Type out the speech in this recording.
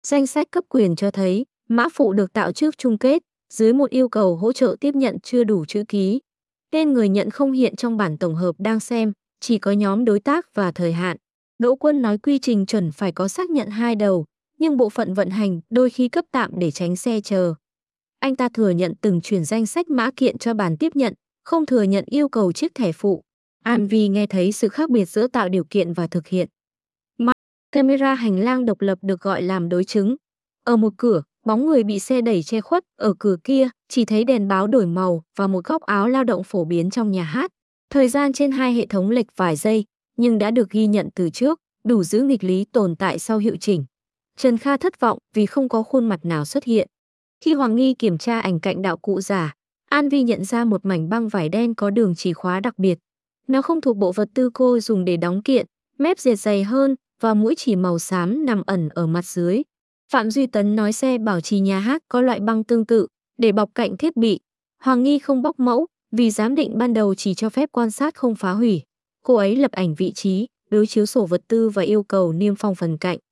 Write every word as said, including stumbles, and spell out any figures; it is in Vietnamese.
Danh sách cấp quyền cho thấy mã phụ được tạo trước chung kết dưới một yêu cầu hỗ trợ tiếp nhận chưa đủ chữ ký. Tên người nhận không hiện trong bản tổng hợp đang xem, chỉ có nhóm đối tác và thời hạn. Đỗ Quân nói quy trình chuẩn phải có xác nhận hai đầu, nhưng bộ phận vận hành đôi khi cấp tạm để tránh xe chờ. Anh ta thừa nhận từng chuyển danh sách mã kiện cho bản tiếp nhận, không thừa nhận yêu cầu chiếc thẻ phụ. An Vi nghe thấy sự khác biệt giữa tạo điều kiện và thực hiện. Mà camera hành lang độc lập được gọi làm đối chứng. Ở một cửa, bóng người bị xe đẩy che khuất, ở cửa kia chỉ thấy đèn báo đổi màu và một góc áo lao động phổ biến trong nhà hát. Thời gian trên hai hệ thống lệch vài giây, nhưng đã được ghi nhận từ trước, đủ giữ nghịch lý tồn tại sau hiệu chỉnh. Trần Kha thất vọng vì không có khuôn mặt nào xuất hiện. Khi Hoàng Nghi kiểm tra ảnh cạnh đạo cụ giả, An Vi nhận ra một mảnh băng vải đen có đường chìa khóa đặc biệt. Nó không thuộc bộ vật tư cô dùng để đóng kiện, mép dệt dày hơn và mũi chỉ màu xám nằm ẩn ở mặt dưới. Phạm Duy Tấn nói xe bảo trì nhà hát có loại băng tương tự để bọc cạnh thiết bị. Hoàng Nghi không bóc mẫu vì giám định ban đầu chỉ cho phép quan sát không phá hủy. Cô ấy lập ảnh vị trí, đối chiếu sổ vật tư và yêu cầu niêm phong phần cạnh.